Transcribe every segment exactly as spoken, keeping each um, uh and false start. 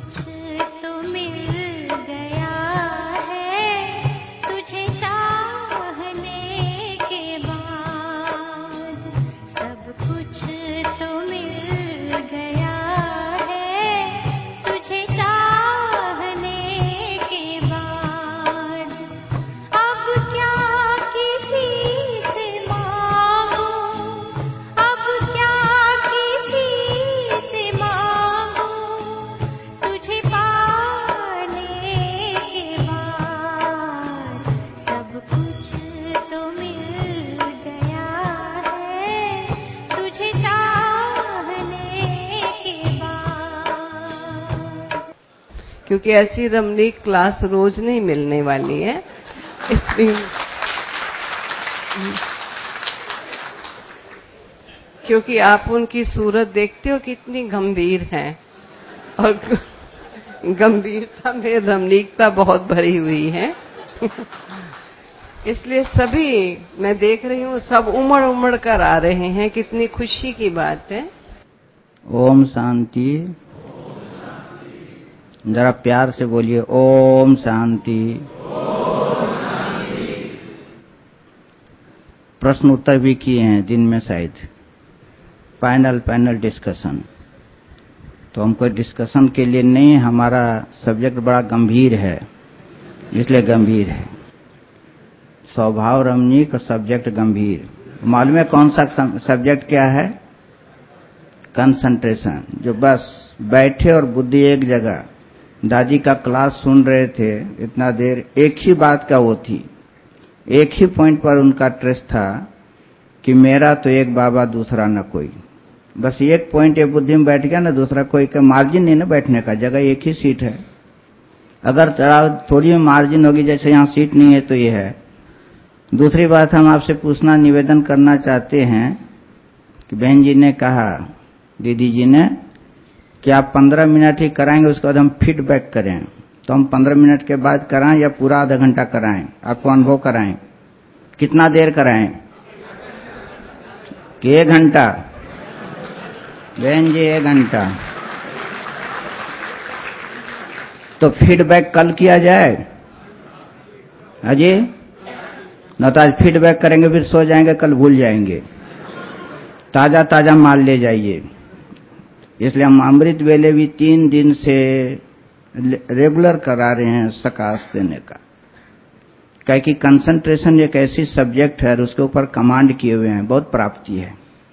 क्योंकि ऐसी रमणीक क्लास रोज नहीं मिलने वाली है, इसलिए क्योंकि आप उनकी सूरत देखते हो कितनी गंभीर है और गंभीरता में रमणीकता बहुत भरी हुई है। इसलिए सभी मैं देख रही हूँ सब उमड़ उमड़ कर आ रहे हैं, कितनी खुशी की बात है। ओम शांति। जरा प्यार से बोलिए ओम शांति। प्रश्न उत्तर भी किए हैं दिन में शायद, पैनल पैनल डिस्कशन। तो हम कोई डिस्कशन के लिए नहीं, हमारा सब्जेक्ट बड़ा गंभीर है इसलिए गंभीर है। स्वभाव रमणीक और सब्जेक्ट गंभीर। मालूम है कौन सा सब्जेक्ट क्या है? कंसंट्रेशन। जो बस बैठे और बुद्धि एक जगह, दादी का क्लास सुन रहे थे इतना देर, एक ही बात का वो थी, एक ही पॉइंट पर उनका ट्रेस था कि मेरा तो एक बाबा दूसरा न कोई। बस एक पॉइंट ये बुद्धि में बैठ गया ना, दूसरा कोई का मार्जिन नहीं ना बैठने का, जगह एक ही सीट है। अगर थोड़ी मार्जिन होगी, जैसे यहाँ सीट नहीं है तो ये है। दूसरी बात हम आपसे पूछना निवेदन करना चाहते हैं कि बहन जी ने कहा, दीदी जी ने, कि आप पंद्रह मिनट ही कराएंगे, उसके बाद हम फीडबैक करें। तो हम पंद्रह मिनट के बाद कराएं या पूरा आधा घंटा कराएं? आपको अनुभव कराएं। कितना देर कराएं? कि एक घंटा? बहन जी एक घंटा। तो फीडबैक कल किया जाए अजी? न तो आज फीडबैक करेंगे फिर सो जाएंगे, कल भूल जाएंगे। ताजा ताजा माल ले जाइए। इसलिए हम अमृत वेले भी तीन दिन से रेगुलर करा रहे हैं सकाश देने का। क्या कि कंसंट्रेशन एक ऐसी सब्जेक्ट है और उसके ऊपर कमांड किए हुए हैं, बहुत प्राप्ति है।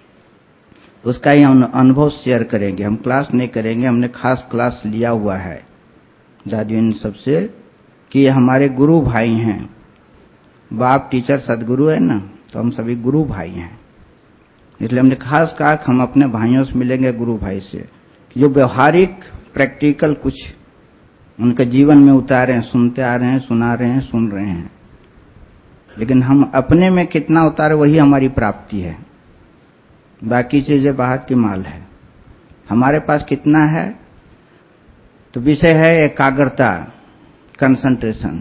उसका ही हम अनुभव शेयर करेंगे। हम क्लास नहीं करेंगे, हमने खास क्लास लिया हुआ है दादी इन सबसे कि ये हमारे गुरु भाई हैं। बाप टीचर सदगुरु है ना, तो हम सभी गुरु भाई हैं। इसलिए हमने खास कहा कि हम अपने भाइयों से मिलेंगे, गुरु भाई से, जो व्यवहारिक प्रैक्टिकल कुछ उनके जीवन में उतारे हैं, सुनते आ रहे हैं, सुना रहे हैं, सुन रहे हैं। लेकिन हम अपने में कितना उतारे वही हमारी प्राप्ति है, बाकी चीजें बाहर की माल है। हमारे पास कितना है? तो विषय है एकाग्रता, कंसंट्रेशन।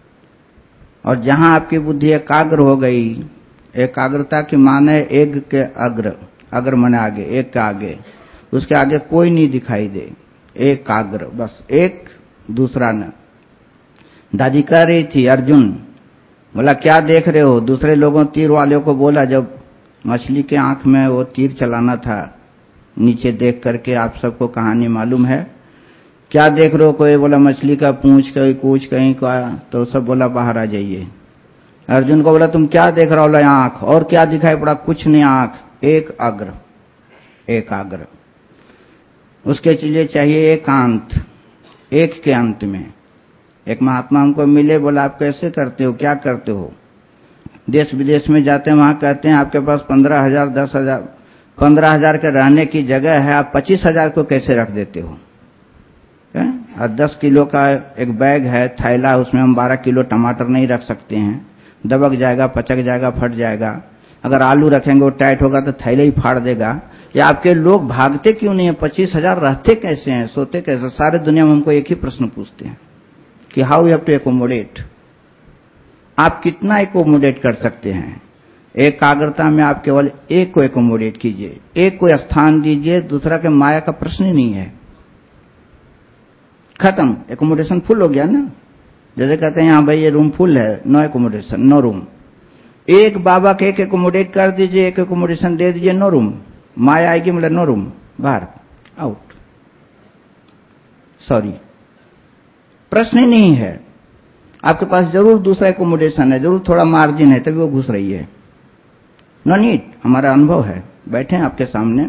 और जहां आपकी बुद्धि एकाग्र हो गई, एकाग्रता की माने एक के अग्र, अग्र माने आगे, एक के आगे, उसके आगे कोई नहीं दिखाई दे, एकाग्र, बस एक, दूसरा न। दादी कह रही थी अर्जुन बोला क्या देख रहे हो? दूसरे लोगों तीर वालों को बोला, जब मछली के आंख में वो तीर चलाना था नीचे देख करके, आप सबको कहानी मालूम है। क्या देख रहे हो? कोई बोला मछली का पूंछ, कहीं कुछ, कहीं का, तो सब बोला बाहर आ जाइए। अर्जुन को बोला तुम क्या देख रहा हो? आंख। और क्या दिखाई पड़ा? कुछ नहीं, आंख। एक अग्र, एकाग्र। उसके लिए चाहिए एकांत, एक के अंत में। एक महात्मा हमको मिले, बोला आप कैसे करते हो, क्या करते हो? देश विदेश में जाते हैं, वहां कहते हैं आपके पास पंद्रह हजार दस हजार पंद्रह हजार के रहने की जगह है, आप पच्चीस हजार को कैसे रख देते हो? और दस किलो का एक बैग है, थैला, उसमें हम बारह किलो टमाटर नहीं रख सकते हैं, दबक जाएगा, पचक जाएगा, फट जाएगा। अगर आलू रखेंगे वो टाइट होगा तो थैले ही फाड़ देगा। या आपके लोग भागते क्यों नहीं है? पच्चीस हजार रहते कैसे हैं, सोते कैसे? सारे दुनिया में हमको एक ही प्रश्न पूछते हैं कि how you have to accommodate. आप कितना एकोमोडेट कर सकते हैं? एकाग्रता में आप केवल एक को एकोमोडेट कीजिए, एक को स्थान दीजिए, दूसरा के माया का प्रश्न ही नहीं है। खत्म, एकोमोडेशन फुल हो गया ना। जैसे कहते हैं यहाँ भाई ये रूम फुल है, नो एकोमोडेशन, नो रूम। एक बाबा के एक एकोमोडेट कर दीजिए, एक एकोमोडेशन दे दीजिए, नो रूम। माया आएगी मतलब नो रूम, बाहर, आउट, सॉरी, प्रश्न ही नहीं है। आपके पास जरूर दूसरा एकोमोडेशन है, जरूर थोड़ा मार्जिन है, तभी वो घुस रही है। नो नीड, हमारा अनुभव है, बैठे हैं आपके सामने,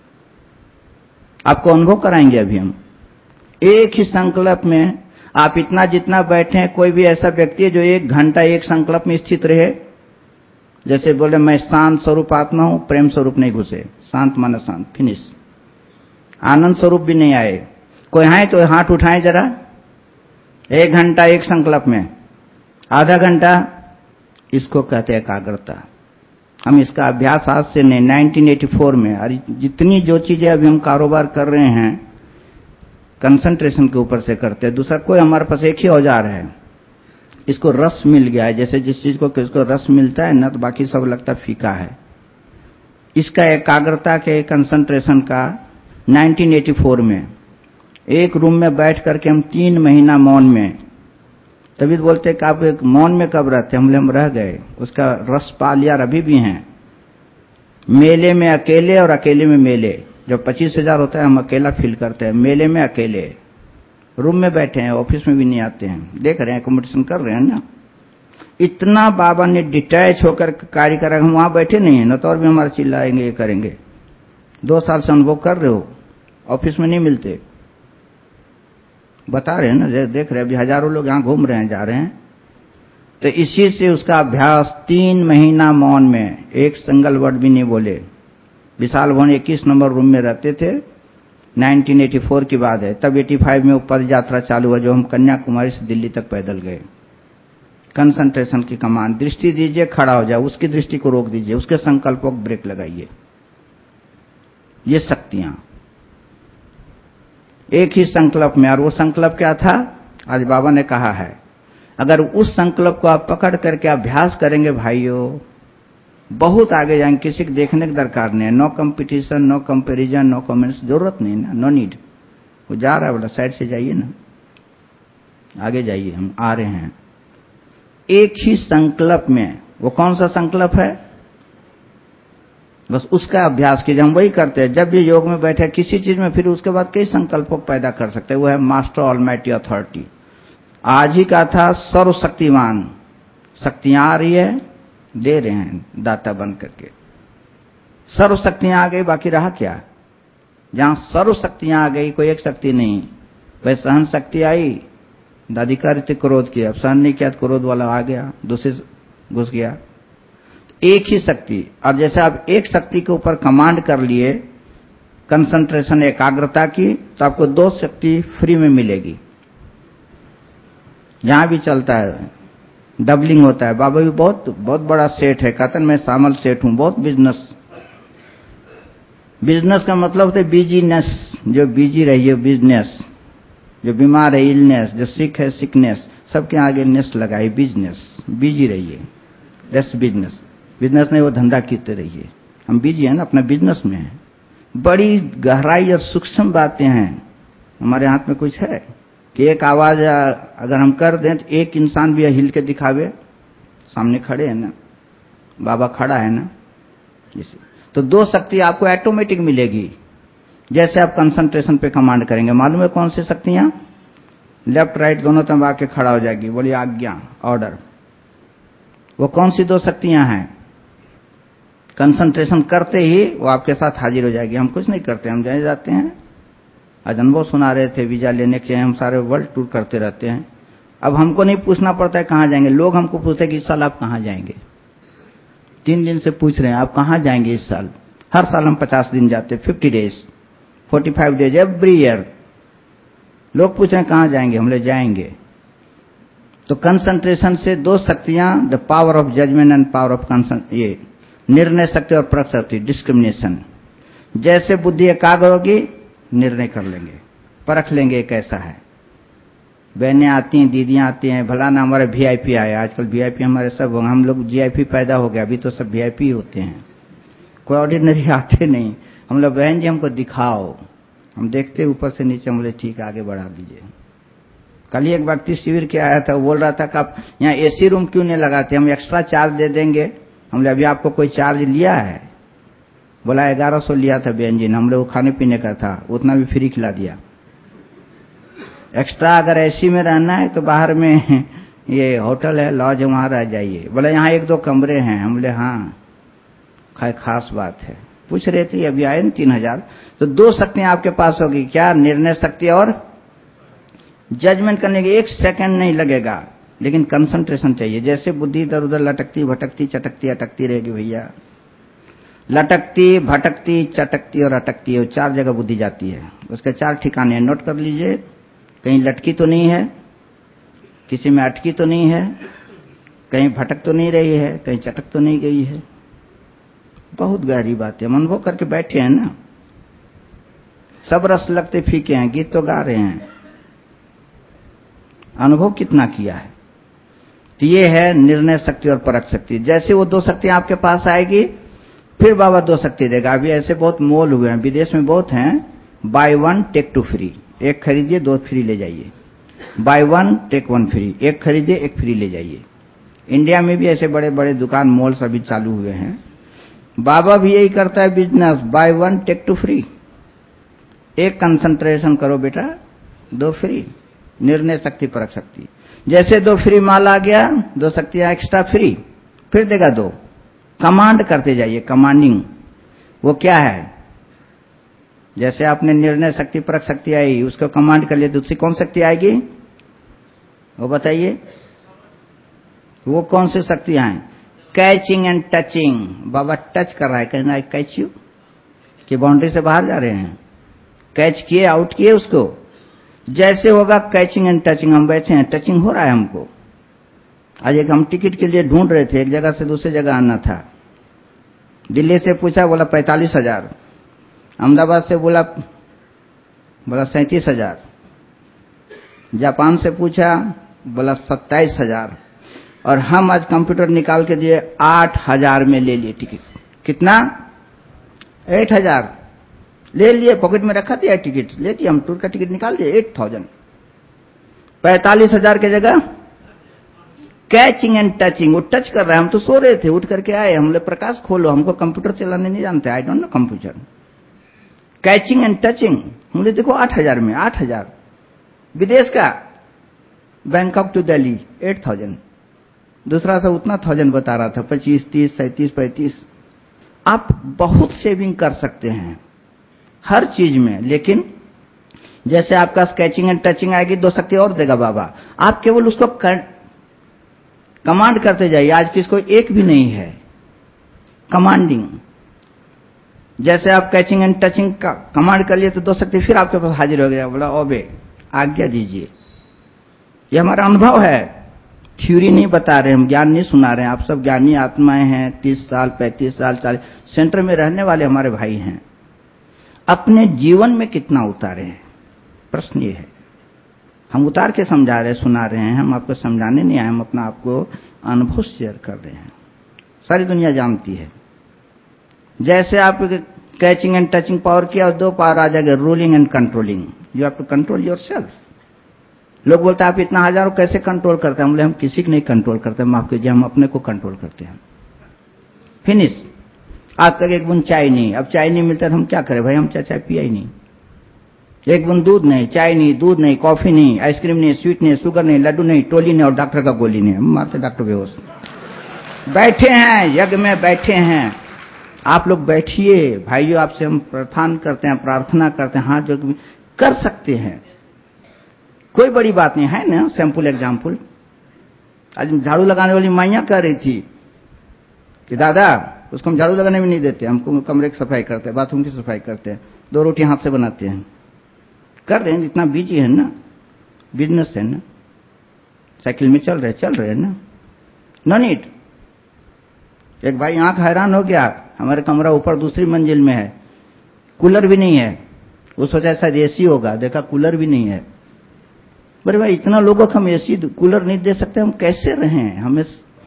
आपको अनुभव कराएंगे अभी हम। एक ही संकल्प में आप इतना जितना बैठे हैं, कोई भी ऐसा व्यक्ति है जो एक घंटा एक संकल्प में स्थित रहे, जैसे बोले मैं शांत स्वरूप आत्मा हूं, प्रेम स्वरूप नहीं घुसे, शांत माना शांत, फिनिश। आनंद स्वरूप भी नहीं आए, कोई है तो हाथ उठाएं जरा। एक घंटा एक संकल्प में, आधा घंटा, इसको कहते हैं एकाग्रता। हम इसका अभ्यास आज से नहीं, नाइनटीन एटी फोर में, और जितनी जो चीजें अभी हम कारोबार कर रहे हैं कंसंट्रेशन के ऊपर से करते हैं। दूसरा कोई हमारे पास एक ही औजार है, इसको रस मिल गया है। जैसे जिस चीज को किसको रस मिलता है ना, तो बाकी सब लगता फीका है। इसका एकाग्रता के कंसंट्रेशन का नाइनटीन एटी फोर में एक रूम में बैठ करके हम तीन महीना मौन में, तभी बोलते कि आप एक मौन में कब रहते, हम हम रह गए, उसका रस पा लिया, अभी भी हैं। मेले में अकेले और अकेले में मेले, जब पच्चीस हजार होता है हम अकेला फील करते हैं, मेले में अकेले, रूम में बैठे हैं, ऑफिस में भी नहीं आते हैं, देख रहे हैं, कॉम्पिटिशन कर रहे हैं ना। इतना बाबा ने डिटैच होकर कार्य करा, हम वहां बैठे नहीं है न, तो और भी हमारा चिल्लाएंगे, ये करेंगे। दो साल से अनुभव कर रहे हो, ऑफिस में नहीं मिलते, बता रहे हैं ना, देख रहे हैं, अभी हजारों लोग यहां घूम रहे हैं, जा रहे हैं। तो इसी से उसका अभ्यास, तीन महीना मौन में, एक सिंगल वर्ड भी नहीं बोले। विशाल भवन इक्कीस नंबर रूम में रहते थे, नाइनटीन एटी फोर की बात है। तब पचासी में ऊपर यात्रा चालू हुआ, जो हम कन्याकुमारी से दिल्ली तक पैदल गए। कंसंट्रेशन की कमान, दृष्टि दीजिए, खड़ा हो जाए, उसकी दृष्टि को रोक दीजिए, उसके संकल्पों को ब्रेक लगाइए। ये शक्तियां एक ही संकल्प में। और वो संकल्प क्या था, आज बाबा ने कहा है, अगर उस संकल्प को आप पकड़ करके अभ्यास करेंगे भाइयों, बहुत आगे जाएंगे। किसी को देखने की दरकार नहीं है, no competition, no comparison, no comments, जरूरत नहीं ना, नो नीड। वो जा रहा है बोला, साइड से जाइए ना, आगे जाइए, हम आ रहे हैं। एक ही संकल्प में, वो कौन सा संकल्प है, बस उसका अभ्यास कीजिए। हम वही करते हैं जब भी योग में बैठे किसी चीज में, फिर उसके बाद कई संकल्पों को पैदा कर सकते हैं। वो है मास्टर ऑलमाइटी अथॉरिटी। आज ही का था सर्वशक्तिमान, शक्तियां आ रही है, दे रहे हैं दाता बन करके। सर्व शक्तियां आ गई, बाकी रहा क्या। जहां सर्व शक्तियां आ गई, कोई एक शक्ति नहीं। वह सहन शक्ति आई, दादी का रीति क्रोध किया, अब सहन नहीं किया तो क्रोध वाला आ गया, दूसरे घुस गया। एक ही शक्ति। और जैसे आप एक शक्ति के ऊपर कमांड कर लिए, कंसंट्रेशन, एकाग्रता की, तो आपको दो शक्ति फ्री में मिलेगी। यहां भी चलता है, डबलिंग होता है। बाबा भी बहुत बहुत बड़ा सेठ है, कहते मैं शामिल सेठ हूं, बहुत बिजनेस। बिजनेस का मतलब होता है बिजीनेस, जो बिजी रहिए, बिजनेस। जो बीमार है इलनेस, जो सिक है सिकनेस, सबके आगे नेस लगाइए, बिजनेस, बिजी रहिए, दैट्स बिजनेस। बिजनेस नहीं, वो धंधा कीते रहिए। हम बिजी है ना, अपना बिजनेस में है। बड़ी गहराई और सूक्ष्म बातें हैं। हमारे हाथ में कुछ है कि एक आवाज अगर हम कर दें तो एक इंसान भी हिल के दिखावे, सामने खड़े हैं ना, बाबा खड़ा है ना, इसे तो दो शक्ति आपको ऑटोमेटिक मिलेगी जैसे आप कंसंट्रेशन पे कमांड करेंगे। मालूम है कौन सी शक्तियां, लेफ्ट राइट दोनों तरफ आके खड़ा हो जाएगी, बोलिए आज्ञा, ऑर्डर। वो कौन सी दो शक्तियां हैं, कंसंट्रेशन करते ही वो आपके साथ हाजिर हो जाएगी। हम कुछ नहीं करते, हम जाए जाते हैं। आज अनुभव सुना रहे थे, वीजा लेने के, हम सारे वर्ल्ड टूर करते रहते हैं। अब हमको नहीं पूछना पड़ता है कहां जाएंगे, लोग हमको पूछते हैं कि इस साल आप कहां जाएंगे। तीन दिन से पूछ रहे हैं आप कहां जाएंगे इस साल। हर साल हम पचास दिन जाते हैं, fifty days, forty five days every year. लोग पूछ रहे हैं कहां जाएंगे, हम ले जाएंगे। तो कंसंट्रेशन से दो शक्तियां, the power of judgement and power of concentration, ये निर्णय शक्ति और परख शक्ति, डिस्क्रिमिनेशन। जैसे बुद्धि एकाग्र होगी, निर्णय कर लेंगे, परख लेंगे कैसा है। बहनें आती हैं, दीदियां आती हैं, भला ना हमारे वीआईपी आए। आजकल वीआईपी हमारे सब, हम लोग जीआईपी पैदा हो गया, अभी तो सब वीआईपी होते हैं, कोई ऑर्डिनरी आते नहीं। हम लोग बहन जी हमको दिखाओ, हम देखते ऊपर से नीचे, हम बोले ठीक है आगे बढ़ा दीजिए। कल ही एक व्यक्ति शिविर के आया था, वो बोल रहा था कि आप यहाँ एसी रूम क्यों नहीं लगाते, हम एक्स्ट्रा चार्ज दे देंगे। हम बोले अभी आपको कोई चार्ज लिया है? बोला ग्यारह सौ लिया था व्यंजन, हम लोग खाने पीने का था, उतना भी फ्री खिला दिया। एक्स्ट्रा अगर एसी में रहना है तो बाहर में ये होटल है, लॉज है, वहां रह जाइए। बोले यहाँ एक दो कमरे हैं। हम बोले हाँ, खैर खास बात है। पूछ रहे थे अभी आए न तीन हजार। तो दो शक्तियां आपके पास होगी, क्या? निर्णय शक्ति और जजमेंट करने की। एक सेकंड नहीं लगेगा, लेकिन कंसंट्रेशन चाहिए। जैसे बुद्धि इधर उधर लटकती भटकती चटकती अटकती रहेगी भैया, लटकती भटकती चटकती और अटकती है, चार जगह बुद्धि जाती है। उसके चार ठिकाने नोट कर लीजिए। कहीं लटकी तो नहीं है, किसी में अटकी तो नहीं है, कहीं भटक तो नहीं रही है, कहीं चटक तो नहीं गई है। बहुत गहरी बात है, हम अनुभव करके बैठे हैं ना। सब रस लगते फीके हैं, गीत तो गा रहे हैं, अनुभव कितना किया है। तो ये है निर्णय शक्ति और परख शक्ति। जैसे वो दो शक्तियां आपके पास आएगी, फिर बाबा दो शक्ति देगा। अभी ऐसे बहुत मोल हुए हैं, विदेश में बहुत हैं, buy one take two free. एक खरीदिए दो फ्री ले जाइए, buy one take one free. एक खरीदिए एक फ्री ले जाइए। इंडिया में भी ऐसे बड़े बड़े दुकान मॉल सभी चालू हुए हैं। बाबा भी यही करता है business, buy one take two free. एक कंसंट्रेशन करो बेटा, दो फ्री। निर्णय शक्ति परख शक्ति। जैसे दो फ्री माल आ गया, दो शक्तियां एक्स्ट्रा फ्री, फिर देगा दो। कमांड करते जाइए, कमांडिंग। वो क्या है? जैसे आपने निर्णय शक्ति परख शक्ति आई, उसको कमांड कर लिया, दूसरी कौन शक्ति आएगी वो बताइए? वो कौन सी शक्तियां हैं? Catching and touching. बाबा टच कर रहा है, कहना है कैच यू, कि बाउंड्री से बाहर जा रहे हैं, कैच किए, आउट किए उसको। जैसे होगा कैचिंग एंड टचिंग, हम बैठे हैं, टचिंग हो रहा है हमको। आज एक हम टिकट के लिए ढूंढ रहे थे, एक जगह से दूसरी जगह आना था। दिल्ली से पूछा, बोला पैंतालीस हजार। अहमदाबाद से बोला बोला सैंतीस हजार। जापान से पूछा, बोला सत्ताईस हजार। और हम आज कंप्यूटर निकाल के दिए, आठ हजार में ले लिए टिकट। कितना? एट हजार ले लिए, पॉकेट में रखा दिया टिकट, ले लिया। हम टूर का टिकट निकाल दिए, एट थाउजेंड। पैंतालीस हजार की जगह कैचिंग एंड टचिंग। वो टच कर रहा है, हम तो सो रहे थे, उठ करके आए। हम बोले प्रकाश खोलो, हमको कंप्यूटर चलाने नहीं जानते, I don't know computer. Catching and touching. हम बोले देखो आठ हजार में, आठ हजार विदेश का, Bangkok to Delhi eight thousand. दूसरा सा उतना थाउजेंड बता रहा था, पच्चीस तीस सैंतीस पैंतीस। आप बहुत सेविंग कर सकते हैं हर चीज में, लेकिन जैसे आपका स्केचिंग एंड टचिंग आएगी, दो शक्ति और देगा बाबा। आप केवल उसको कर, कमांड करते जाइए। आज किसको एक भी नहीं है कमांडिंग। जैसे आप कैचिंग एंड टचिंग का कमांड कर लिए तो दो शक्ति फिर आपके पास हाजिर हो गया। बोला ओबे, आज्ञा दीजिए। ये हमारा अनुभव है, थ्योरी नहीं बता रहे, हम ज्ञान नहीं सुना रहे हैं। आप सब ज्ञानी आत्माएं हैं, तीस साल पैंतीस साल चालीस सेंटर में रहने वाले हमारे भाई हैं। अपने जीवन में कितना उतारे हैं, प्रश्न ये है। हम उतार के समझा रहे, सुना रहे हैं, हम आपको समझाने नहीं आए, हम अपना आपको अनुभव शेयर कर रहे हैं। सारी दुनिया जानती है। जैसे आप कैचिंग एंड टचिंग पावर किया, दो पावर आ जाएगा, ruling and controlling. You have to control yourself. लोग बोलते हैं आप इतना हजारों कैसे कंट्रोल करते हैं? हम बोले हम किसी को नहीं कंट्रोल करते, माफ कीजिए, हम अपने को कंट्रोल करते हैं। फिनिश। आज तक एक बूंद चाय नहीं, अब चाय नहीं मिलता तो हम क्या करें भाई? हम चाय चाय पिया ही नहीं। एक बूंद दूध नहीं, चाय नहीं, दूध नहीं, कॉफी नहीं, आइसक्रीम नहीं, स्वीट नहीं, शुगर नहीं, लड्डू नहीं, टोली नहीं और डॉक्टर का गोली नहीं। हम मारते डॉक्टर बेहोश। बैठे हैं यज्ञ में, बैठे हैं। आप लोग बैठिए भाइयों, आपसे हम प्रार्थना करते हैं, प्रार्थना करते हैं, हाथ जोड़ के कर सकते हैं, कोई बड़ी बात नहीं है ना। सैंपल एग्जाम्पल, आज झाड़ू लगाने वाली माइयां कह रही थी कि दादा उसको हम झाड़ू लगाने में नहीं देते, हमको कमरे की सफाई करते हैं, बाथरूम की सफाई करते हैं, दो रोटी हाथ से बनाते हैं। कर रहे हैं, इतना बिजी है ना, बिजनेस है ना, साइकिल में चल रहे चल रहे हैं ना, नो नीड। एक भाई आंख हैरान हो गया, हमारे कमरा ऊपर दूसरी मंजिल में है, कूलर भी नहीं है। वो सोचा शायद एसी होगा, देखा कूलर भी नहीं है। बोले भाई इतना लोगों को हम एसी कूलर नहीं दे सकते, हम कैसे रहें? हमें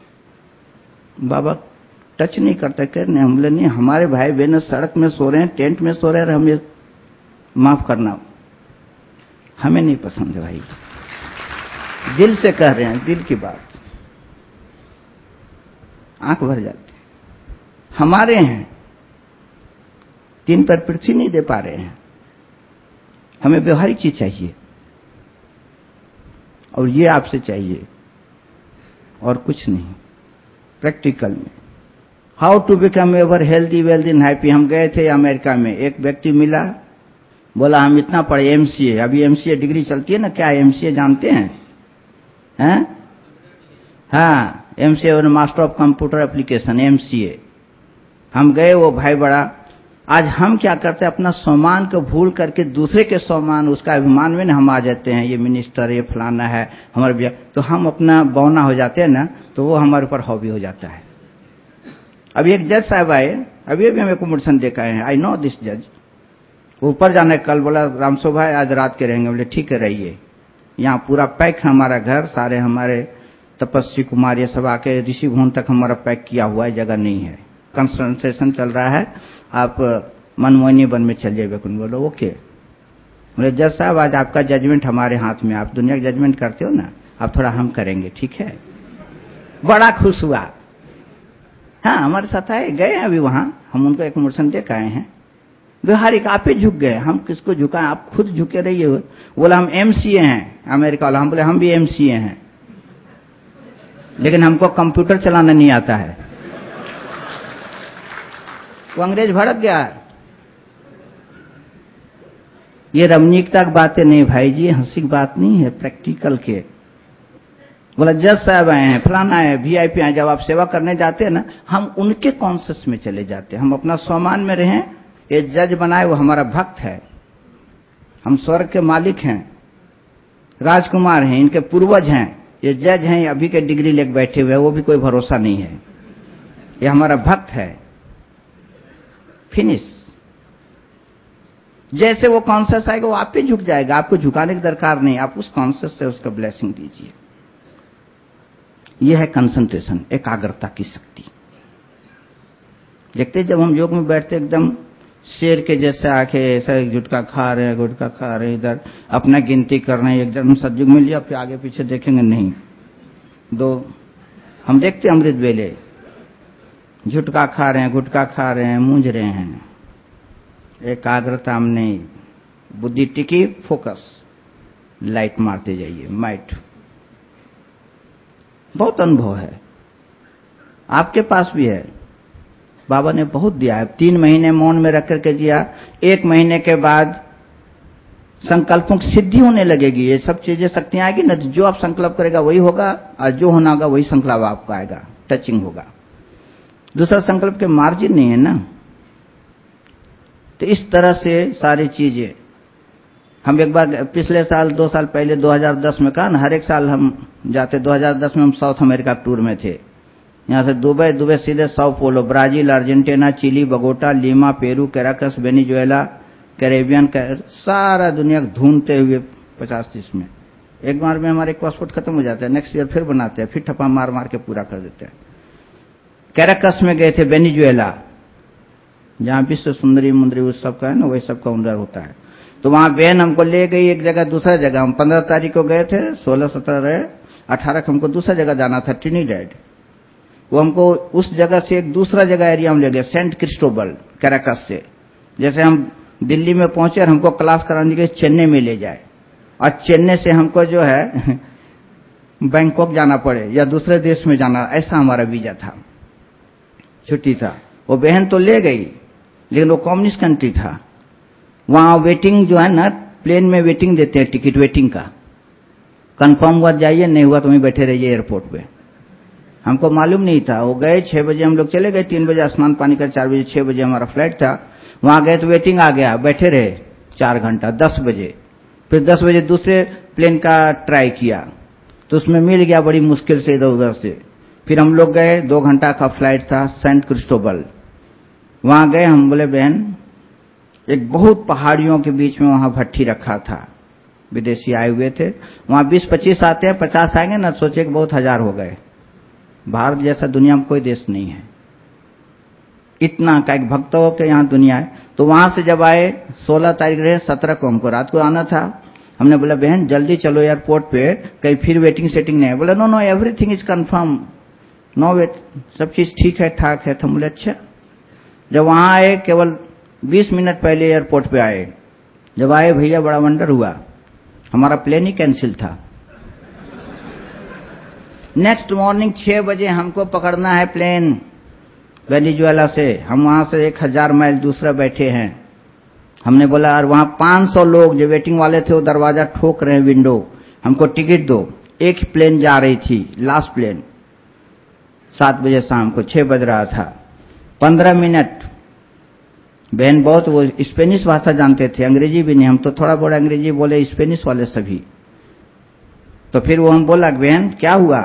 बाबा टच नहीं करते, कहने हम बोले नहीं, हमारे भाई बहन सड़क में सो रहे हैं, टेंट में सो रहे हैं, हमें माफ करना, हमें नहीं पसंद है भाई। दिल से कह रहे हैं, दिल की बात, आंख भर जाती है। हमारे हैं, तीन पर पृथ्वी नहीं दे पा रहे हैं, हमें व्यवहारिक चीज चाहिए और ये आपसे चाहिए और कुछ नहीं। प्रैक्टिकल में how to become ever healthy wealthy and happy. हम गए थे अमेरिका में, एक व्यक्ति मिला, बोला हम इतना पढ़े एमसीए, अभी एमसीए डिग्री चलती है ना, क्या एमसीए जानते हैं? हैं? हाँ, एमसीए और master of computer application, MCA. हम गए, वो भाई बड़ा, आज हम क्या करते हैं, अपना सम्मान को भूल करके दूसरे के सम्मान, उसका अभिमान में ना हम आ जाते हैं, ये मिनिस्टर, ये फलाना है हमारे भैया, तो हम अपना बौना हो जाते हैं ना, तो वो हमारे ऊपर हॉबी हो जाता है। अभी एक जज साहब आए, अभी अभी हमें कुमरसन देखा है, आई नो दिस जज, ऊपर जाना है कल, बोला रामसो भाई आज रात के रहेंगे, बोले ठीक है रहिए, यहाँ पूरा पैक है हमारा घर, सारे हमारे तपस्वी कुमार ये सब आके ऋषि भवन तक हमारा पैक किया हुआ है, जगह नहीं है, कंसंट्रेशन चल रहा है, आप मनमोहनी वन में चल जाइए। बोलो ओके। बोले जज साहब आज आपका जजमेंट हमारे हाथ में, आप दुनिया का जजमेंट करते हो ना, आप थोड़ा हम करेंगे, ठीक है। बड़ा खुश हुआ। हाँ, हमारे साथ आए, गए अभी वहां, हम उनको एक मुर्शन देख आए हैं। व्यवहारिक आप ही झुक गए, हम किसको झुकाएं, आप खुद झुके रहिए। बोला हम एमसीए हैं अमेरिका वाला, हम बोले हम भी एमसीए हैं, लेकिन हमको कंप्यूटर चलाना नहीं आता है। वो अंग्रेज भड़क गया। ये रमणीकता की बातें नहीं भाई जी, हंसी की बात नहीं है, प्रैक्टिकल के। बोला जज साहब आए हैं, फलाना है, वीआईपी आए, जब आप सेवा करने जाते हैं ना, हम उनके कॉन्शियस में चले जाते हैं, हम अपना सम्मान में रहें। ये जज बनाए वो हमारा भक्त है, हम स्वर्ग के मालिक हैं, राजकुमार हैं, इनके पूर्वज हैं, ये जज हैं, अभी के डिग्री लेके बैठे हुए हैं, वो भी कोई भरोसा नहीं है, ये हमारा भक्त है। फिनिश। जैसे वो कॉन्शियस आएगा वो आप पे झुक जाएगा, आपको झुकाने की दरकार नहीं, आप उस कॉन्शियस से उसका ब्लेसिंग दीजिए। यह है कंसंट्रेशन, एकाग्रता की शक्ति। देखते जब हम योग में बैठते एकदम शेर के जैसे आके ऐसा एक गुटखा खा रहे हैं, गुटखा खा रहे हैं, इधर अपना गिनती कर रहे हैं, एकदम सतयुग में लिया, फिर आगे पीछे देखेंगे नहीं। दो हम देखते अमृत वेले झुटका खा रहे हैं, गुटखा खा रहे हैं, मूंझ रहे हैं, एकाग्रता में नहीं, बुद्धि टिकी, फोकस, लाइट मारते जाइए, माइट। बहुत अनुभव है, आपके पास भी है, बाबा ने बहुत दिया है। तीन महीने मौन में रख करके जिया, एक महीने के बाद संकल्पों की सिद्धि होने लगेगी, ये सब चीजें शक्तियां आएगी ना, जो आप संकल्प करेगा वही होगा, और जो होना होगा वही संकल्प आपका आएगा, टचिंग होगा। दूसरा संकल्प के मार्जिन नहीं है ना। तो इस तरह से सारी चीजें, हम एक बार पिछले साल दो साल पहले दो हज़ार दस में कहा ना, हर एक साल हम जाते, दो हज़ार दस में हम साउथ अमेरिका टूर में थे, यहाँ से दुबई, दुबई सीधे साओ पोलो, Brazil, Argentina, Chile, Bogota, Lima, Peru, Caracas, Venezuela, Caribbean, सारा दुनिया ढूंढते हुए पचास तीस में। एक बार में हमारे पासपोर्ट खत्म हो जाता है, नेक्स्ट ईयर फिर बनाते हैं, फिर ठप्पा मार मार के पूरा कर देते हैं। कैराकस में गए थे, वेनेजुएला, जहां विश्व सुंदरी मुंदरी उस सब का है ना, वही सब का उंदर होता है। तो वहां बहन हमको ले गई एक जगह, दूसरा जगह। हम पंद्रह तारीख को गए थे, सोलह सत्रह रहे, अठारह को हमको दूसरा जगह जाना था, ट्रिनिडेड। वो हमको उस जगह से एक दूसरा जगह एरिया में ले गए, सेंट क्रिस्टोबल, कैराकस से। जैसे हम दिल्ली में पहुंचे और हमको क्लास कराने के लिए चेन्नई में ले जाए, और चेन्नई से हमको जो है बैंकॉक जाना पड़े या दूसरे देश में जाना, ऐसा हमारा वीजा था, छुट्टी था। वो बहन तो ले गई, लेकिन वो कम्युनिस्ट कंट्री था, वहां वेटिंग जो है ना, प्लेन में वेटिंग देते हैं, टिकट वेटिंग का, कंफर्म हुआ जाइए, नहीं हुआ तो वहीं बैठे रहिए एयरपोर्ट पे। हमको मालूम नहीं था। वो गए, छह बजे हम लोग चले गए, तीन बजे स्नान पानी कर, चार बजे छह बजे हमारा फ्लाइट था। वहां गए तो वेटिंग आ गया, बैठे रहे चार घंटा, दस बजे। फिर दस बजे दूसरे प्लेन का ट्राई किया, तो उसमें मिल गया बड़ी मुश्किल से, इधर उधर से। फिर हम लोग गए, दो घंटा का फ्लाइट था, सेंट क्रिस्टोबल। वहां गए, हम बोले बहन, एक बहुत पहाड़ियों के बीच में वहां भट्ठी रखा था, विदेशी आए हुए थे। वहां बीस पच्चीस आते हैं, पचास आएंगे ना, सोचे कि बहुत हजार हो गए। भारत जैसा दुनिया में कोई देश नहीं है, इतना का एक भक्तों के यहाँ दुनिया है। तो वहां से जब आए, सोलह तारीख रहे, सत्रह को हमको रात को आना था। हमने बोला बहन जल्दी चलो एयरपोर्ट पे, कहीं फिर वेटिंग सेटिंग नहीं है। बोला no no everything is confirm, no wait, सब चीज ठीक है ठाक है। तो हम बोले अच्छा। जब वहां आए केवल बीस मिनट पहले एयरपोर्ट पे आए, जब आए भैया बड़ा वंडर हुआ, हमारा प्लेन ही कैंसिल था। नेक्स्ट मॉर्निंग छह बजे हमको पकड़ना है प्लेन वेनेजुएला से। हम वहां से एक हजार माइल दूसरा बैठे हैं। हमने बोला और वहां पांच सौ लोग जो वेटिंग वाले थे वो दरवाजा ठोक रहे हैं विंडो, हमको टिकट दो। एक ही प्लेन जा रही थी, लास्ट प्लेन, सात बजे शाम को, छह बज रहा था। पंद्रह मिनट, बहन बहुत वो स्पेनिश भाषा जानते थे, अंग्रेजी भी नहीं। हम तो थोड़ा बहुत अंग्रेजी बोले, स्पेनिश वाले सभी। तो फिर वो हम बोला बहन क्या हुआ?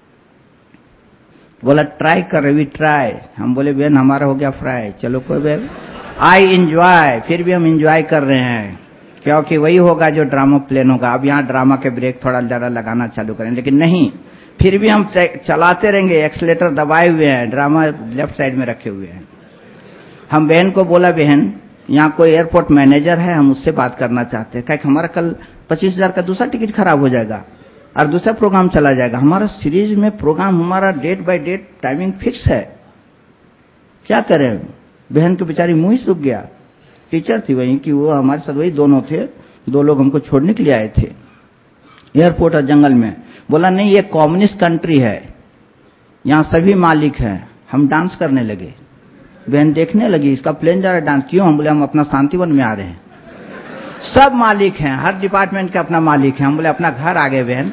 बोला ट्राई कर रहे, वी ट्राई। हम बोले बहन हमारा हो गया फ्राई, चलो कोई बहन, आई इंजॉय। फिर भी हम इंजॉय कर रहे हैं, क्योंकि वही होगा जो ड्रामा प्लेन होगा। अब यहाँ ड्रामा के ब्रेक थोड़ा ज्यादा लगाना चालू करें, लेकिन नहीं, फिर भी हम चलाते रहेंगे, एक्सीलेटर दबाए हुए हैं, ड्रामा लेफ्ट साइड में रखे हुए हैं। हम बहन को बोला बहन यहाँ कोई एयरपोर्ट मैनेजर है, हम उससे बात करना चाहते हैं, क्या हमारा कल पच्चीस हजार का दूसरा टिकट खराब हो जाएगा और दूसरा प्रोग्राम चला जाएगा। हमारा सीरीज में प्रोग्राम हमारा date by date timing fix है, क्या करें? बहन की बेचारी मुंह ही सूख गया। टीचर थी वहीं की, वो हमारे साथ वही दोनों थे, दो लोग हमको छोड़ने के लिए आए थे एयरपोर्ट और जंगल में। बोला नहीं ये कम्युनिस्ट कंट्री है, यहाँ सभी मालिक हैं। हम डांस करने लगे, बहन देखने लगी इसका प्लेन जा रहा है डांस। क्यों? हम बोले हम अपना शांतिवन में आ रहे हैं, सब मालिक हैं, हर डिपार्टमेंट का अपना मालिक है। हम बोले अपना घर आ गए बहन।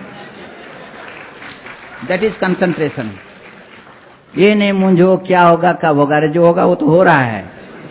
That is concentration. ये नहीं मुंझो क्या होगा कब होगा, रे जो होगा वो तो हो रहा है।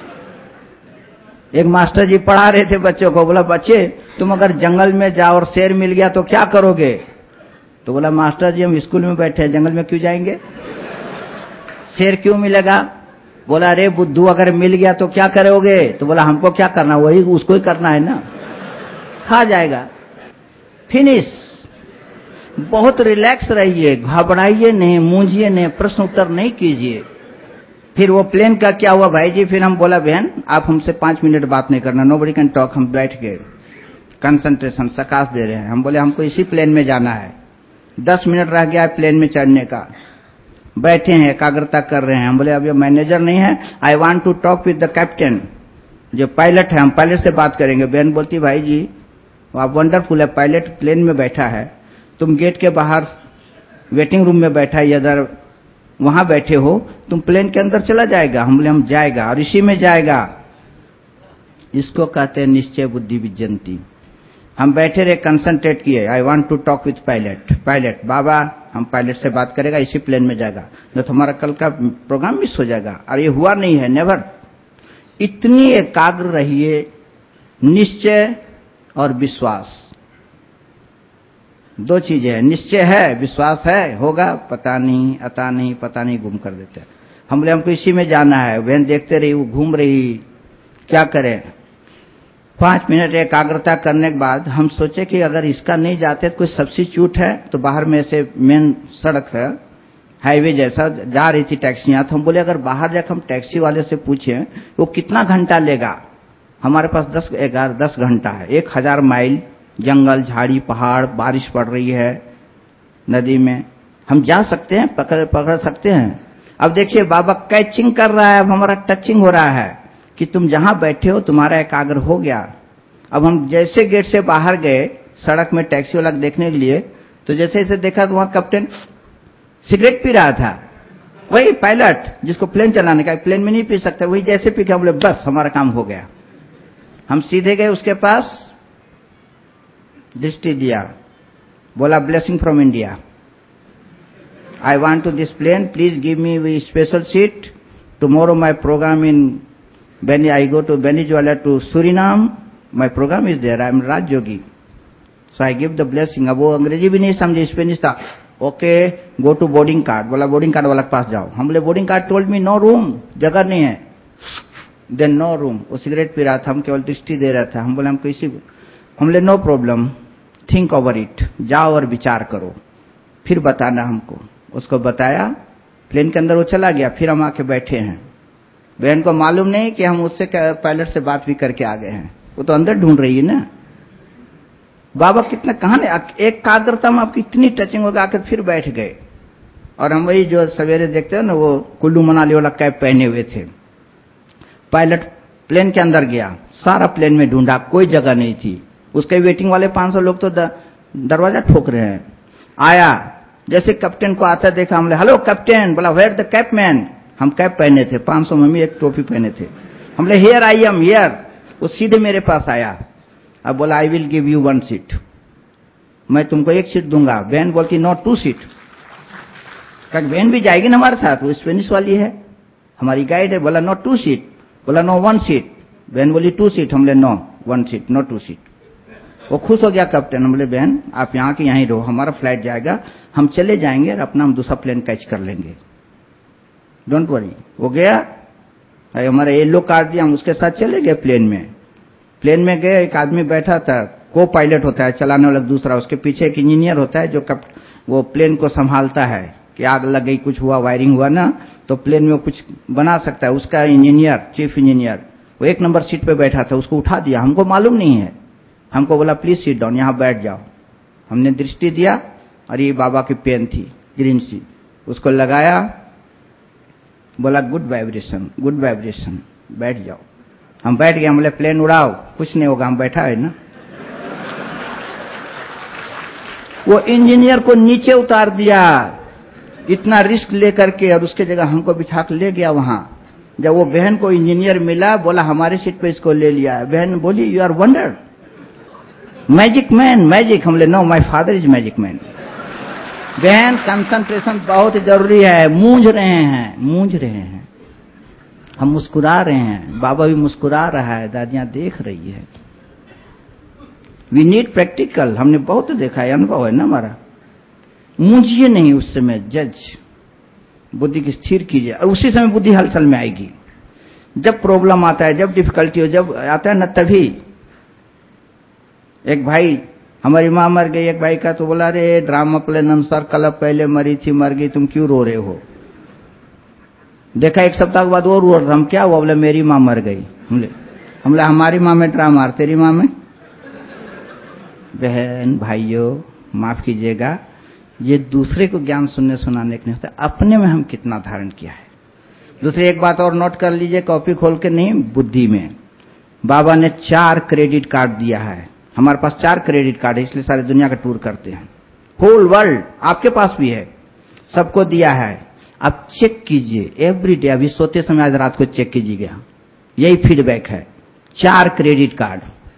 एक मास्टर जी पढ़ा रहे थे बच्चों को, बोला बच्चे तुम अगर जंगल में जाओ और शेर मिल गया तो क्या करोगे? तो बोला मास्टर जी हम स्कूल में बैठे हैं, जंगल में क्यों जाएंगे, शेर क्यों मिलेगा? बोला अरे बुद्धू अगर मिल गया तो क्या करोगे? तो बोला हमको क्या करना, वही उसको ही करना है ना, खा जाएगा, फिनिश। बहुत रिलैक्स रहिए, घबराइए नहीं, मूंझिए नहीं, प्रश्न उत्तर नहीं कीजिए। फिर वो प्लेन का क्या हुआ भाई जी? फिर हम बोला बहन आप हमसे पांच मिनट बात नहीं करना, नो बडी कैन टॉक। हम बैठ गए, कंसंट्रेशन, सकाश दे रहे हैं। हम बोले हमको इसी प्लेन में जाना है, दस मिनट रह गया है प्लेन में चढ़ने का। बैठे हैं, एकाग्रता कर रहे हैं। हम बोले अब ये मैनेजर नहीं है, I want to talk with the captain, जो पायलट है, हम पायलट से बात करेंगे। बहन बोलती भाई जी आप वंडरफुल है, पायलट प्लेन में बैठा है, तुम गेट के बाहर वेटिंग रूम में बैठा है, इधर वहां बैठे हो, तुम प्लेन के अंदर चला जाएगा। हम बोले हम जाएगा और इसी में जाएगा। इसको कहते हैं निश्चय बुद्धि विजयंती। हम बैठे रहे, कंसंट्रेट किए, I want to talk with pilot. Pilot बाबा हम पायलट से बात करेगा, इसी प्लेन में जाएगा, नहीं तो हमारा कल का प्रोग्राम मिस हो जाएगा। और ये हुआ नहीं है, नेवर। इतनी एकाग्र रहिए, निश्चय और विश्वास, दो चीजें हैं। निश्चय है, विश्वास है, होगा पता नहीं, अता नहीं, पता नहीं, गुम कर देते हैं। हम बोले हमको इसी में जाना है। बहन देखते रही, वो घूम रही, क्या करें? पांच मिनट एकाग्रता करने के बाद हम सोचे कि अगर इसका नहीं जाते तो कोई सब्स्टिट्यूट है। तो बाहर में से मेन सड़क है, हाईवे जैसा, जा रही थी टैक्सियां। तो हम बोले अगर बाहर जाकर हम टैक्सी वाले से पूछें वो कितना घंटा लेगा, हमारे पास दस ग्यारह दस घंटा है, एक हजार माइल जंगल, झाड़ी, पहाड़, बारिश पड़ रही है, नदी में हम जा सकते हैं, पकड़ पकड़ सकते हैं। अब देखिए बाबा कैचिंग कर रहा है, अब हमारा टचिंग हो रहा है कि तुम जहां बैठे हो तुम्हारा एकाग्र हो गया। अब हम जैसे गेट से बाहर गए, सड़क में टैक्सी वाला देखने के लिए, तो जैसे जैसे देखा तो वहां कैप्टन सिगरेट पी रहा था, वही पायलट जिसको प्लेन चलाने का, प्लेन में नहीं पी सकता, वही जैसे पी के हम बोले बस हमारा काम हो गया। हम सीधे गए उसके पास, दृष्टि दिया, बोला blessing from India, I want to this plane, please give me special seat, tomorrow my program in When I go to Venezuela to Suriname, my program is there. I am Raj Yogi, so I give the blessing. अब वो अंग्रेजी भी नहीं समझे, Spanish था। Okay go to boarding card, बोला boarding card वाला के पास जाओ। हम बोले boarding card told me no room, जगह नहीं है। Then no room. वो सिगरेट पी रहा था, हम केवल दृष्टि दे रहा था। हम बोले हमको इसी, हम बोले no problem, think over it, जाओ और विचार करो, फिर बताना हमको। उसको बताया, प्लेन के अंदर वो चला गया। फिर हम आके बैठे हैं। बहन को मालूम नहीं कि हम उससे पायलट से बात भी करके आ गए हैं, वो तो अंदर ढूंढ रही है ना। बाबा कितना कहां एक काग्रता में आपकी इतनी टचिंग होगा, आकर फिर बैठ गए। और हम वही जो सवेरे देखते हैं ना, वो कुल्लू मनाली वाला कैप पहने हुए थे। पायलट प्लेन के अंदर गया, सारा प्लेन में ढूंढा, कोई जगह नहीं थी। उसके वेटिंग वाले पांच सौ लोग तो द, दरवाजा ठोक रहे हैं। आया, जैसे कैप्टन को आता देखा, हमने हेलो कैप्टन, बोला वेयर द कैप मैन। हम कैप पहने थे, पांच सौ में भी एक टोपी पहने थे। हमने हियर आई एम हियर। वो सीधे मेरे पास आया, अब बोला I will give you one seat, मैं तुमको एक सीट दूंगा। बहन बोलती नो टू सीट। कहा बहन भी जाएगी ना हमारे साथ, वो स्पेनिश वाली है, हमारी गाइड है। बोला नो टू सीट, बोला नो वन सीट। बहन बोली टू सीट, हमले no one seat, no two seat. वो खुश हो गया कैप्टन। हमले बहन आप यहाँ के यहीं रहो, हमारा फ्लाइट जाएगा, हम चले जाएंगे और अपना हम दूसरा प्लेन कैच कर लेंगे, डोंट वरी। वो गया, हमारा येलो कार्ड दिया, हम उसके साथ चले गए प्लेन में। प्लेन में गए, एक आदमी बैठा था, को पायलट होता है चलाने वाला दूसरा, उसके पीछे एक इंजीनियर होता है जो वो प्लेन को संभालता है कि आग लग गई, कुछ हुआ, वायरिंग हुआ ना, तो प्लेन में वो कुछ बना सकता है। उसका इंजीनियर, चीफ इंजीनियर, वो एक नंबर सीट पे बैठा था, उसको उठा दिया, हमको मालूम नहीं है। हमको बोला प्लीज सीट डाउन, यहां बैठ जाओ। हमने दृष्टि दिया और ये बाबा की पेन थी ग्रीन सी, उसको लगाया, बोला गुड वाइब्रेशन, गुड वाइब्रेशन, बैठ जाओ। हम बैठ गए। हमले प्लेन उड़ाओ, कुछ नहीं होगा, हम बैठा है ना। वो इंजीनियर को नीचे उतार दिया इतना रिस्क लेकर के, और उसके जगह हमको बिठा के ले गया वहां। जब वो बहन को इंजीनियर मिला, बोला हमारे सीट पे इसको ले लिया। बहन बोली you are wonder, magic man, magic. हमले no my father is magic man. बहन कंसंट्रेशन बहुत जरूरी है। मूंझ रहे हैं, मूंझ रहे हैं, हम मुस्कुरा रहे हैं, बाबा भी मुस्कुरा रहा है, दादियां देख रही है। वी नीड प्रैक्टिकल, हमने बहुत देखा है, अनुभव है ना हमारा। मूंझिए नहीं उस समय, जज बुद्धि की स्थिर कीजिए, और उसी समय बुद्धि हलचल में आएगी। जब प्रॉब्लम आता है, जब डिफिकल्टी हो, जब आता है ना, तभी। एक भाई, हमारी मां मर गई, एक भाई का तो बोला रे ड्रामा प्लेन अनुसार कल पहले मरी थी, मर गई, तुम क्यों रो रहे हो। देखा एक सप्ताह के बाद और रो रहा, हम क्या हुआ, बोले मेरी मां मर गई। हमले हमले हमारी मां में ड्रामा, तेरी मां में। बहन भाइयों माफ कीजिएगा, ये दूसरे को ज्ञान सुनने सुनाने के नहीं होता, अपने में हम कितना धारण किया है। दूसरी एक बात और नोट कर लीजिए, कॉपी खोल के नहीं, बुद्धि में। बाबा ने चार क्रेडिट कार्ड दिया है, हमारे पास चार क्रेडिट कार्ड है, इसलिए सारी दुनिया का टूर करते हैं, होल वर्ल्ड। आपके पास भी है, सबको दिया है। आप चेक कीजिए एवरी डे, अभी सोते समय आज रात को चेक कीजिएगा, यही फीडबैक है। चार क्रेडिट कार्ड,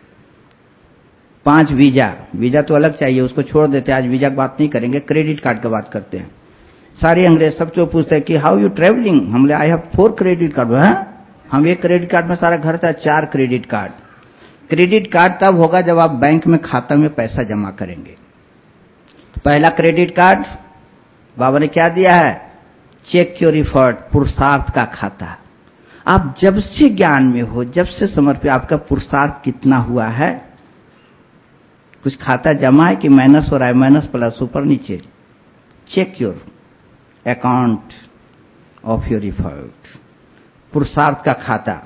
पांच वीजा, वीजा तो अलग चाहिए, उसको छोड़ देते हैं, आज वीजा की बात नहीं करेंगे, क्रेडिट कार्ड की बात करते हैं। सारे अंग्रेज सब जो पूछते हैं कि हाउ यू ट्रेवलिंग, हमले I have four credit card. है हम एक क्रेडिट कार्ड में सारा घर था, चार क्रेडिट कार्ड। क्रेडिट कार्ड तब होगा जब आप बैंक में खाता में पैसा जमा करेंगे। पहला क्रेडिट कार्ड बाबा ने क्या दिया है, चेक योर एफर्ट, पुरुषार्थ का खाता। आप जब से ज्ञान में हो, जब से समर्पित, आपका पुरुषार्थ कितना हुआ है, कुछ खाता जमा है कि माइनस हो रहा है, माइनस प्लस ऊपर नीचे। Check your account of your effort, पुरुषार्थ का खाता।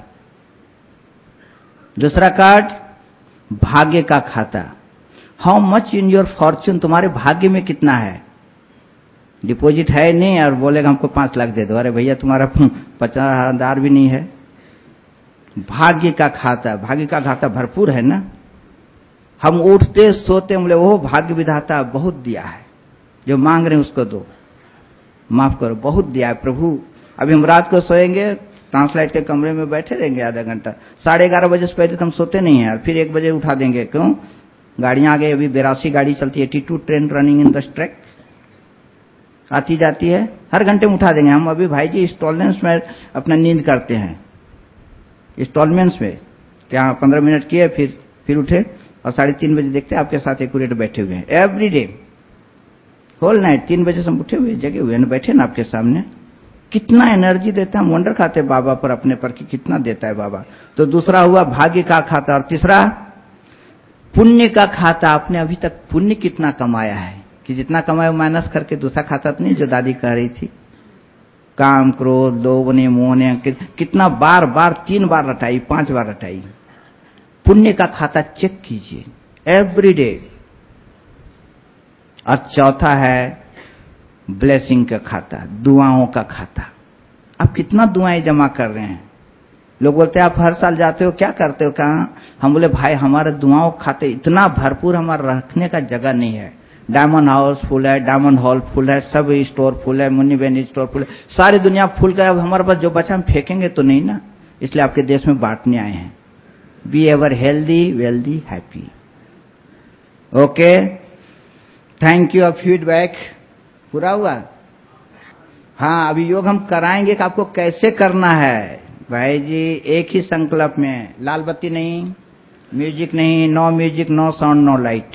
दूसरा कार्ड भाग्य का खाता, how much in your fortune, तुम्हारे भाग्य में कितना है। डिपॉजिट है नहीं और बोलेगा हमको पांच लाख दे दो, अरे भैया तुम्हारा पचास हजार भी नहीं है। भाग्य का खाता, भाग्य का खाता भरपूर है ना। हम उठते सोते बोले वो भाग्य विधाता बहुत दिया है, जो मांग रहे हैं उसको दो, माफ करो, बहुत दिया है प्रभु। अभी हम रात को सोएंगे, ट्रांसलाइट के कमरे में बैठे रहेंगे आधा घंटा, साढ़े ग्यारह बजे से पहले तो हम सोते नहीं है, और फिर एक बजे उठा देंगे। क्यों, गाड़ियां आ गई, अभी बेरासी गाड़ी चलती है, eighty two train running in the track, आती जाती है, हर घंटे में उठा देंगे हम। अभी भाई जी इंस्टॉलमेंट्स में अपना नींद करते हैं, इंस्टॉलमेंट्स में क्या पंद्रह मिनट किए, फिर फिर उठे और साढ़े तीन बजे देखते हैं आपके साथ एक्यूरेट बैठे हुए हैं, एवरी डे होल नाइट। तीन बजे से हम उठे हुए, जगे हुए बैठे ना आपके सामने, कितना एनर्जी देता है। हम वंडर खाते बाबा पर, अपने पर कि कितना देता है बाबा। तो दूसरा हुआ भाग्य का खाता, और तीसरा पुण्य का खाता। आपने अभी तक पुण्य कितना कमाया है, कि जितना कमाया माइनस करके दूसरा खाता तो नहीं, जो दादी कह रही थी, काम क्रोध लोभ ने मोह ने कितना बार बार, तीन बार रटाई, पांच बार रटाई। पुण्य का खाता चेक कीजिए एवरी डे, और चौथा है ब्लेसिंग का खाता, दुआओं का खाता। आप कितना दुआएं जमा कर रहे हैं? लोग बोलते हैं आप हर साल जाते हो, क्या करते हो? कहाँ? हम बोले भाई हमारे दुआओं खाते इतना भरपूर, हमारा रखने का जगह नहीं है। डायमंड हाउस फुल है, डायमंड हॉल फुल है, सब स्टोर फुल है, मुन्नी बेनी स्टोर फुल है, सारी दुनिया फुल का। अब हमारे पास जो बचा हम फेंकेंगे तो नहीं ना, इसलिए आपके देश में बांटने आए हैं। Be ever healthy, wealthy, happy. Okay, thank you. Feedback पूरा हुआ? हाँ, अभी योग हम कराएंगे कि आपको कैसे करना है। भाई जी एक ही संकल्प में, लाल बत्ती नहीं, म्यूजिक नहीं, no music, no sound, no light.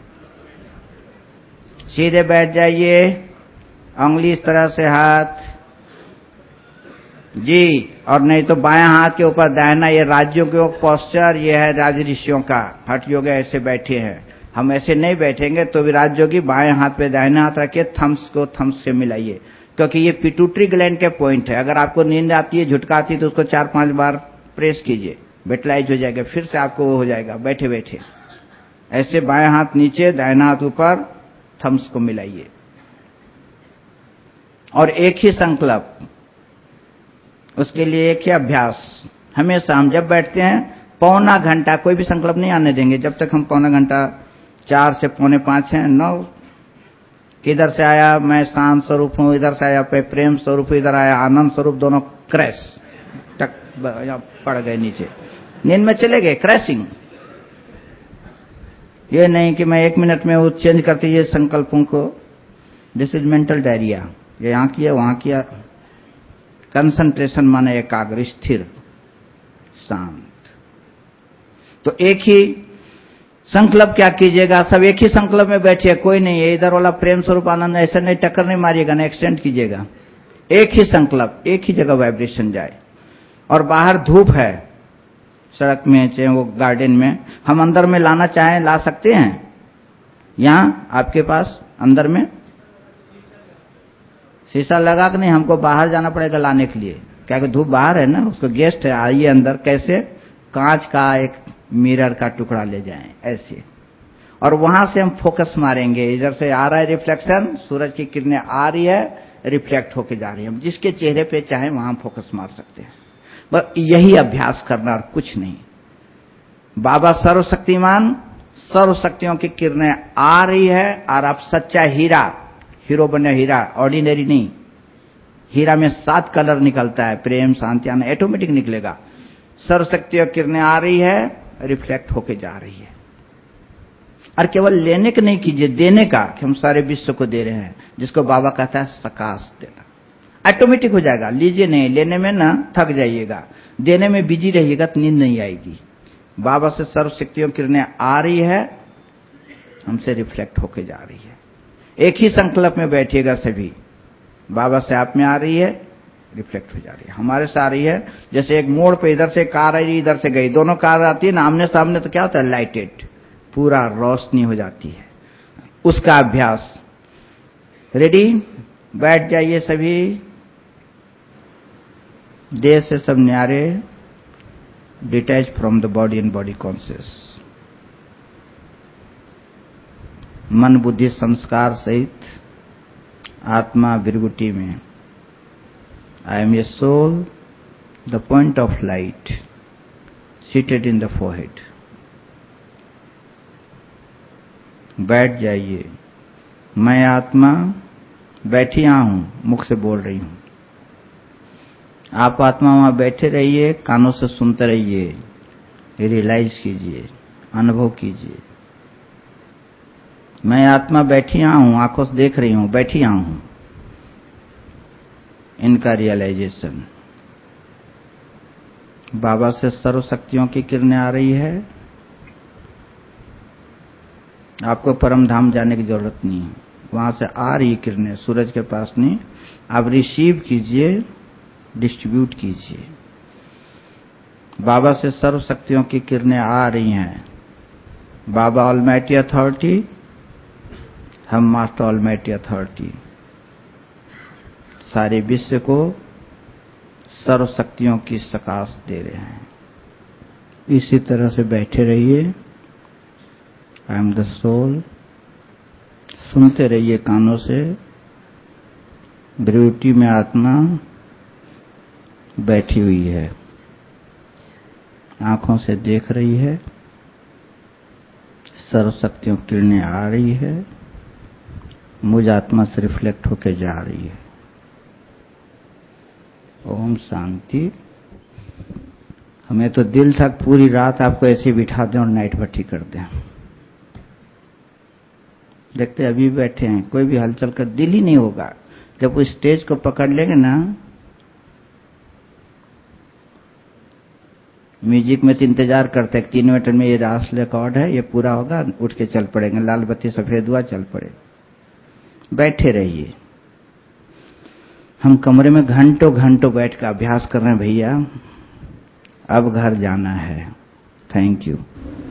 सीधे बैठ जाइए, उंगली इस तरह से हाथ जी, और नहीं तो बायां हाथ के ऊपर दाहिना। ये राजयोग योग पोस्चर, ये है राज ऋषियों का। हठ योग ऐसे बैठे हैं, हम ऐसे नहीं बैठेंगे तो भी राजयोगी बाएं हाथ पे दाहिना हाथ रखिए, थम्स को थम्स से मिलाइए, क्योंकि ये पिट्यूटरी ग्लैंड के पॉइंट है। अगर आपको नींद आती है, झुटका आती है, तो उसको चार पांच बार प्रेस कीजिए, वेटलाइज हो जाएगा, फिर से आपको वो हो जाएगा बैठे बैठे। ऐसे बाएं हाथ नीचे, दाहिना हाथ ऊपर, थम्स को मिलाइए। और एक ही संकल्प, उसके लिए एक ही अभ्यास। हमेशा हम जब बैठते हैं पौना घंटा कोई भी संकल्प नहीं आने देंगे जब तक हम पौना घंटा, चार से पौने पांच है, नौ किधर से आया मैं शांत स्वरूप हूं, इधर से आया पे प्रेम स्वरूप, इधर आया आनंद स्वरूप, दोनों क्रैश टक पड़ गए नीचे, नींद में चले गए, क्रैशिंग। ये नहीं कि मैं एक मिनट में वो चेंज करती है संकल्पों को। This is mental diarrhoea. ये यहां किया वहां किया। कंसंट्रेशन माने एकाग्र, स्थिर, शांत। तो एक ही संकल्प क्या कीजिएगा, सब एक ही संकल्प में बैठिए, कोई नहीं है इधर वाला प्रेम स्वरूप आनंद, ऐसे नहीं टक्कर नहीं मारिएगा ना, एक्सटेंड कीजिएगा। एक ही संकल्प, एक ही जगह वाइब्रेशन जाए। और बाहर धूप है, सड़क में चाहे वो गार्डन में, हम अंदर में लाना चाहें ला सकते हैं। यहां आपके पास अंदर में शीशा लगा कि नहीं, हमको बाहर जाना पड़ेगा लाने के लिए, क्या कि धूप बाहर है ना, उसको गेस्ट है, आइए अंदर। कैसे? कांच का एक मिरर का टुकड़ा ले जाएं ऐसे, और वहां से हम फोकस मारेंगे। इधर से आ रहा है रिफ्लेक्शन, सूरज की किरणें आ रही है, रिफ्लेक्ट होके जा रही है, हम जिसके चेहरे पे चाहे वहां फोकस मार सकते हैं। बस यही अभ्यास करना और कुछ नहीं। बाबा सर्वशक्तिमान, सर्व शक्तियों की किरणें आ रही है, और आप सच्चा हीरा, हीरो बने हीरा, ऑर्डिनरी नहीं। हीरा में सात कलर निकलता है, प्रेम, शांति, आनंद, ऑटोमेटिक निकलेगा। सर्वशक्तियों किरणें आ रही है, रिफ्लेक्ट होके जा रही है। और केवल लेने का नहीं कीजिए, देने का, कि हम सारे विश्व को दे रहे हैं, जिसको बाबा कहता है सकाश देना। ऑटोमेटिक हो जाएगा। लीजिए नहीं, लेने में ना थक जाइएगा, देने में बिजी रहिएगा तो नींद नहीं आएगी। बाबा से सर्वशक्तियों किरणें आ रही है, हमसे रिफ्लेक्ट होके जा रही है। एक ही संकल्प में बैठिएगा सभी, बाबा से आप में आ रही है, रिफ्लेक्ट हो जा रही है, हमारे से आ रही है। जैसे एक मोड़ पे इधर से कार आई, इधर से गई, दोनों कार आती है ना आमने सामने, तो क्या होता है, लाइटेड, पूरा रोशनी हो जाती है। उसका अभ्यास। रेडी? बैठ जाइए सभी, देह से सब न्यारे, detach from the body and body conscious. मन बुद्धि संस्कार सहित आत्मा विरगुटी में। I am a soul, the point of light, seated in the forehead. बैठ जाइए। मैं आत्मा बैठी यहां हूं, मुख से बोल रही हूं। आप आत्मा वहां बैठे रहिए, कानों से सुनते रहिए, रियलाइज कीजिए, अनुभव कीजिए। मैं आत्मा बैठी यहां हूं, आंखों से देख रही हूं, बैठी यहां हूं। इनका रियलाइजेशन। बाबा से सर्व शक्तियों की किरणें आ रही है, आपको परम धाम जाने की जरूरत नहीं है, वहां से आ रही किरणें, सूरज के पास नहीं। आप रिसीव कीजिए, डिस्ट्रीब्यूट कीजिए। बाबा से सर्व शक्तियों की किरणें आ रही हैं। बाबा ऑलमाइटी अथॉरिटी, हम मास्टर ऑलमाइटी अथॉरिटी, सारे विश्व को सर्व शक्तियों की सकाश दे रहे हैं। इसी तरह से बैठे रहिए। आई एम द सोल, सुनते रहिए कानों से। ब्यूटी में आत्मा बैठी हुई है, आंखों से देख रही है, सर्वशक्तियों की किरणें आ रही है, मुझ आत्मा से रिफ्लेक्ट होकर जा रही है। ओम शांति। हमें तो दिल था पूरी रात आपको ऐसे बिठा दें और नाइट भट्टी कर दें। देखते अभी बैठे हैं, कोई भी हलचल कर दिल ही नहीं होगा। जब वो स्टेज को पकड़ लेंगे ना, म्यूजिक में तो इंतजार करते हैं तीन मिनट में ये लास्ट रिकॉर्ड है, ये पूरा होगा, उठ के चल पड़ेंगे। लाल बत्ती सफेद हुआ, चल पड़े। बैठे रहिए। हम कमरे में घंटों घंटों बैठ कर अभ्यास कर रहे हैं भैया, अब घर जाना है। Thank you.